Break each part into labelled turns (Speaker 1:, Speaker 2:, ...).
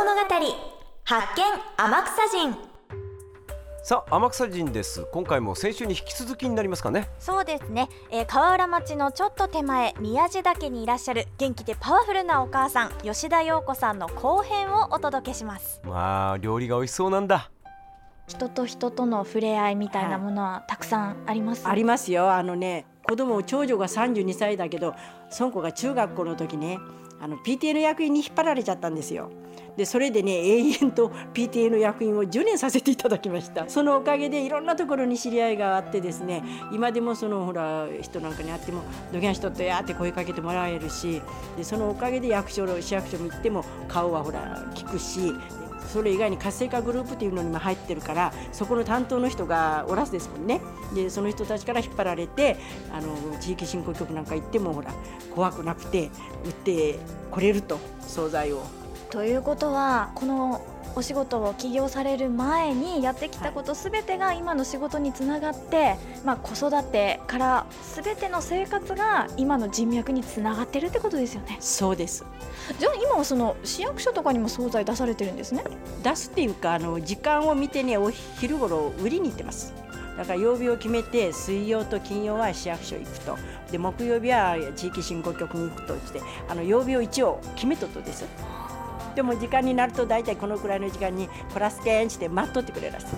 Speaker 1: 物語発見天草人。
Speaker 2: さあ天草人です。今回も先週に引き続きになりますかね。
Speaker 3: そうですね、河浦町のちょっと手前宮地岳にいらっしゃる元気でパワフルなお母さん吉田陽子さんの後編をお届けします。
Speaker 2: まあ料理が美味しそうなんだ。
Speaker 3: 人と人との触れ合いみたいなものはたくさんあります、
Speaker 4: ありますよ。子供長女が32歳だけど、その子が中学校の時ね、PTA の役員に引っ張られちゃったんですよ。でそれでね、永遠と PTA の役員を10年させていただきました。そのおかげでいろんなところに知り合いがあってですね、今でも人なんかに会ってもどげん人とやって声かけてもらえるし、でそのおかげで市役所に行っても顔は聞くし、それ以外に活性化グループっていうのにも入ってるから、そこの担当の人がおらすですもんね。でその人たちから引っ張られて、地域振興局なんか行っても怖くなくて売ってこれると、惣菜を。
Speaker 3: ということはこのお仕事を起業される前にやってきたことすべてが今の仕事につながって、子育てからすべての生活が今の人脈につながってるってことですよね。
Speaker 4: そうです。
Speaker 3: じゃあ今はその市役所とかにも惣菜出されてるんですね。
Speaker 4: 出すっていうか、時間を見てね、お昼頃売りに行ってます。だから曜日を決めて、水曜と金曜は市役所行くと、で木曜日は地域振興局に行くとして、曜日を一応決めとっとです。でも時間になると大体このくらいの時間にコラスケンして待っとってくれるらしいです。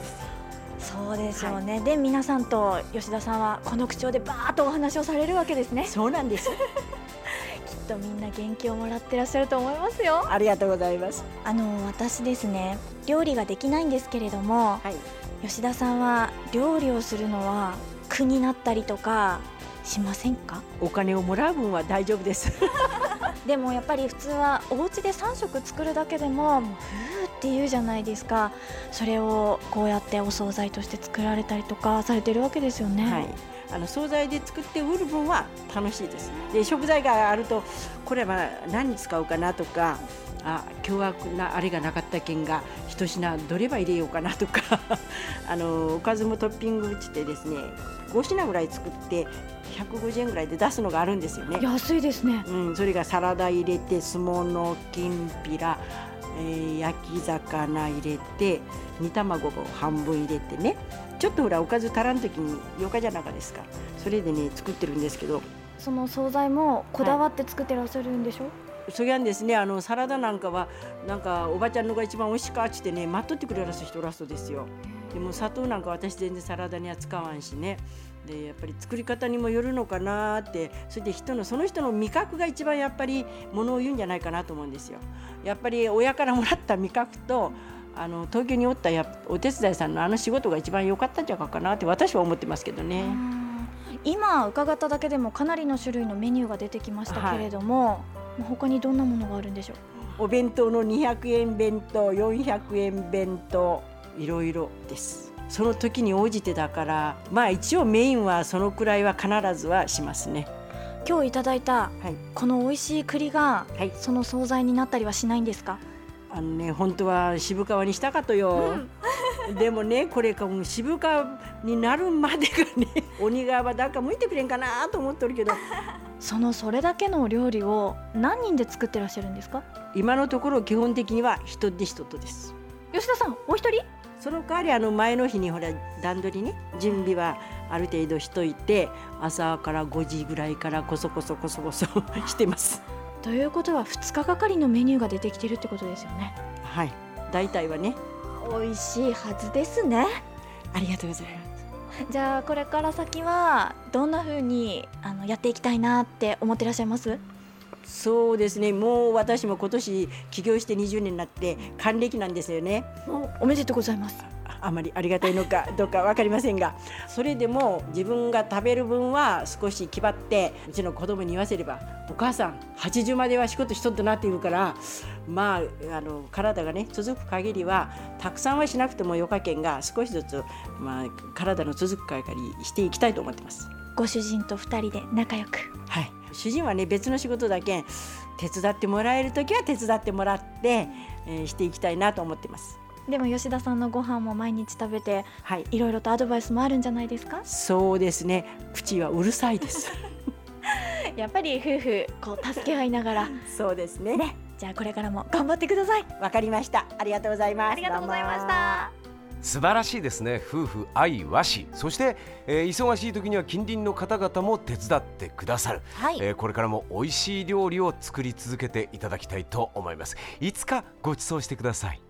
Speaker 3: そうですよね、で皆さんと吉田さんはこの口調でバーッとお話をされるわけですね。
Speaker 4: そうなんですきっ
Speaker 3: とみんな元気をもらってらっしゃると思いますよ。
Speaker 4: ありがとうございます。
Speaker 3: 私ですね、料理ができないんですけれども、吉田さんは料理をするのは苦になったりとかしませんか？
Speaker 4: お金をもらう分は大丈夫です
Speaker 3: でもやっぱり普通はお家で3食作るだけでもふーって言うじゃないですか。それをこうやってお惣菜として作られたりとかされてるわけですよね。
Speaker 4: 惣菜で作って売る分は楽しいです。で食材があると、これは何に使うかなとか、今日はあれがなかったけんが一品どれば入れようかなとかおかずもトッピングしてですね、5品ぐらい作って150円ぐらいで出すのがあるんですよね。
Speaker 3: 安いですね。
Speaker 4: それがサラダ入れて、酢物、きんぴら、焼き魚入れて、煮卵を半分入れてね、ちょっとおかず足らん時によかじゃなかですか。それでね作ってるんですけど、
Speaker 3: その惣菜もこだわって作ってらっしゃるんでしょ？
Speaker 4: そりゃんですね、サラダなんかはなんかおばちゃんのが一番美味しかってね、待っとってくれる人らそうですよ。でも砂糖なんか私全然サラダには使わんしね。でやっぱり作り方にもよるのかなって、それでその人の味覚が一番やっぱりものを言うんじゃないかなと思うんですよ。やっぱり親からもらった味覚と、東京におったお手伝いさんの仕事が一番良かったんじゃないかなって私は思ってますけどね。
Speaker 3: 今伺っただけでもかなりの種類のメニューが出てきましたけれども、他にどんなものがあるんでしょう？
Speaker 4: お弁当の200円弁当、400円弁当、いろいろです。その時に応じてだから、一応メインはそのくらいは必ずはしますね。
Speaker 3: 今日いただいた、この美味しい栗が、その惣菜になったりはしないんですか？
Speaker 4: 本当は渋皮にしたかとよ、でもね、これ渋皮になるまでがね鬼側は誰か向いてくれんかなと思ってるけど
Speaker 3: それだけのお料理を何人で作ってらっしゃるんですか？
Speaker 4: 今のところ基本的には一人で一とです。
Speaker 3: 吉田さんお一人？
Speaker 4: その代わり前の日に段取りね、準備はある程度しといて、朝から5時ぐらいからこそこそしてます
Speaker 3: ということは2日がかりのメニューが出てきてるってことですよね。
Speaker 4: はい、大体はね。
Speaker 3: 美味しいはずですね。
Speaker 4: ありがとうございます。
Speaker 3: じゃあこれから先はどんな風にやっていきたいなって思ってらっしゃいます？
Speaker 4: そうですね、もう私も今年起業して20年になって還暦なんですよね。
Speaker 3: おめでとうございます。
Speaker 4: あまりありがたいのかどうか分かりませんが、それでも自分が食べる分は少し気張って、うちの子供に言わせれば、お母さん80までは仕事しとったなって言うから、体がね続く限りはたくさんはしなくてもよかけんが、少しずつ、体の続く限りしていきたいと思ってます。
Speaker 3: ご主人と2人で仲良く。
Speaker 4: はい、主人はね別の仕事だけん、手伝ってもらえるときは手伝ってもらって、していきたいなと思ってます。
Speaker 3: でも吉田さんのご飯も毎日食べて、いろいろとアドバイスもあるんじゃないですか？
Speaker 4: そうですね、口はうるさいです
Speaker 3: やっぱり夫婦助け合いながら
Speaker 4: そうですね。
Speaker 3: じゃあこれからも頑張ってください。
Speaker 4: わかりました。ありがとうございます。
Speaker 3: ありがとうございました。
Speaker 2: 素晴らしいですね。夫婦愛和紙、そして、忙しい時には近隣の方々も手伝ってくださる、
Speaker 1: はい、
Speaker 2: これからも美味しい料理を作り続けていただきたいと思います。いつかご馳走してください。